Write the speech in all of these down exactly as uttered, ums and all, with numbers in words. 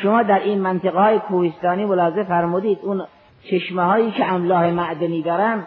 شما در این منطقه های کوهستانی ملاحظه فرمودید اون چشمه هایی که املاح معدنی دارن،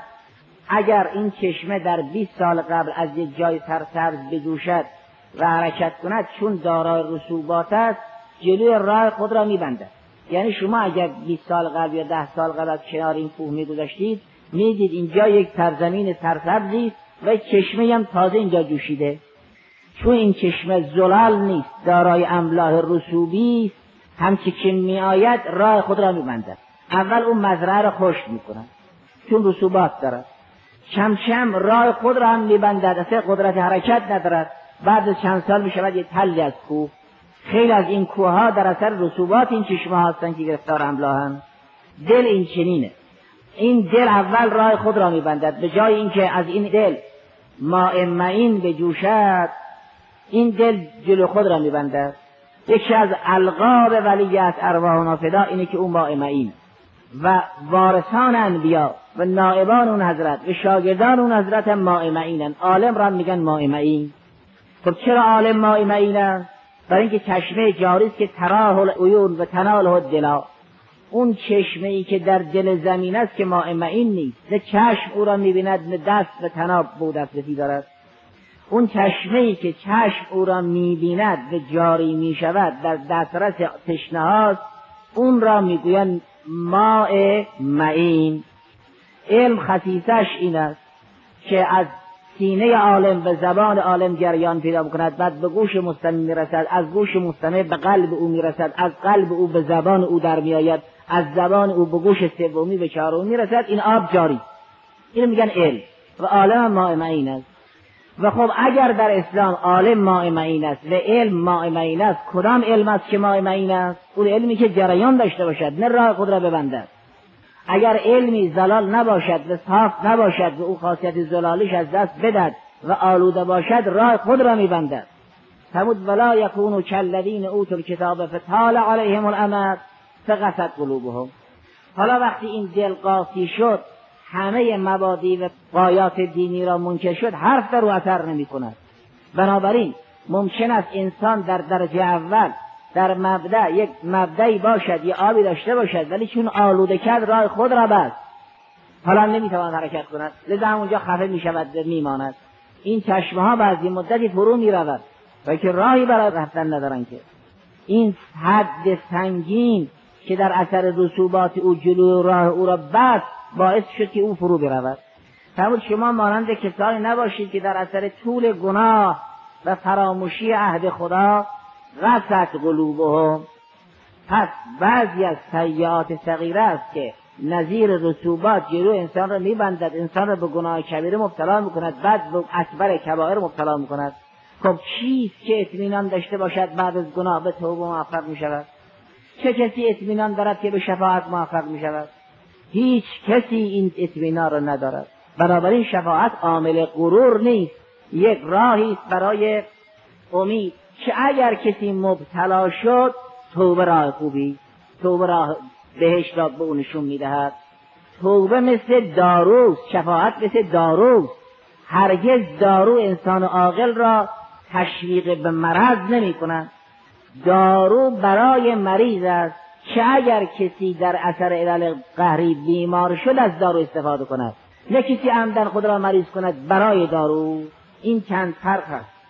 اگر این چشمه در بیست سال قبل از یک جای سرسبز بجوشد و حرکت کند، چون دارای رسوبات است جلوی راه خود را میبندد. یعنی شما اگر بیست سال قبل یا ده سال قبل از کنار این کوه میگذشتید میدید اینجا یک سرزمین سرسبزی است و چشمه هم تازه اینجا جوشیده. چون این چشمه زلال نیست، دارای املاح رسوبی است، همچی که می آید راه خود را میبندد. اول اون مزرعه را خشک میکند چون رسوبات دارد، کم کم راه خود را هم میبندد، اصلا قدرت حرکت ندارد. بعد از چند سال میشود یک تلی از کوه. خیلی از این کوه ها در اثر رسوبات این چشمه هستن که گرفتار املاحن. دل این چنینه، این دل اول راه خود را میبندد. به جای اینکه از این دل ماء معین بجوشد، این دل جلو خود را میبندد. یکی از القاب ولیت ارواحنا فدا اینه که اون ماء معین و وارثان انبیا و نائبان اون حضرت و شاگردان اون حضرت ماء معینن. عالم را میگن ماء معین. خب چرا عالم ماء معین است؟ برای اینکه چشمه جاری است که تراه العیون و تناله الدلا. اون چشمه ای که در دل زمین است که ماء معین نیست، نه چشم او را میبیند نه دست و تناب به دسترسی دارد. اون چشمه ای که چشم او را میبیند و جاری میشود در دسترس تشنه هاست، اون را میگویند ماء معین. علم خصیصش این است که از سینه عالم به زبان عالم جریان پیدا بکند، بعد به گوش مستمع میرسد، از گوش مستمع به قلب او میرسد، از قلب او به زبان او در میآید، از زبان او به گوش سومی به چهارمی میرسد. این آب جاری، اینو میگن علم و عالم ماء معین است. و خب اگر در اسلام عالم ماء معین است و علم ماء معین است، کدام علم است که ماء معین است؟ اون علمی که جریان داشته باشد، نه راه خود را ببندد. اگر علمی زلال نباشد و صاف نباشد و او خاصیت زلالش از دست بدهد و آلوده باشد، راه خود را میبندد. فرمود ولا یکونوا کالذین اوتوا الکتاب فطال علیهم الامد فقست قلوبهم. حالا وقتی این دل قاسی شد، همه مبادی و غایات دینی را منکر شد، حرف در او اثر نمی کند. بنابراین ممکن است انسان در درجه اول در مبدأ یک مبدأی باشد یا آبی داشته باشد، ولی چون آلوده کرد راه خود را بست، حالا نمیتواند حرکت کند، لذا همونجا خفه میشود و میماند. این چشمه ها بعضی مدتی فرو میرود و که راهی برای رفتن ندارن. که این حد سنگین که در اثر رسوبات او جلو راه او را بست، باعث شد که او فرو برود. فرمود شما مانند کسانی نباشید که در اثر طول گناه و فراموشی عهد خدا غست قلوبهم. پس بعضی از سیئات صغیره است که نظیر رسوبات جلو انسان را میبندد، انسان را به گناه کبیره مبتلا میکند، بعد به اکبر کبائر مبتلا میکند. خب چیست که اطمینان داشته باشد بعد از گناه به توبه موفق میشود؟ چه کسی اطمینان دارد که به شفاعت موفق میشود؟ هیچ کسی این اطمینان را ندارد. بنابراین شفاعت عامل غرور نیست، یک راهی است برای امید که اگر کسی مبتلا شد، توبه راه خوبی، توبه راه بهشت را به او نشون میدهد. توبه مثل داروست، شفاعت مثل داروست. هرگز دارو انسان عاقل را تشویق به مرض نمی کند. دارو برای مریض است که اگر کسی در اثر علل قهری بیمار شد از دارو استفاده کند، نه کسی عمدن خود را مریض کند برای دارو. این چند فرق است.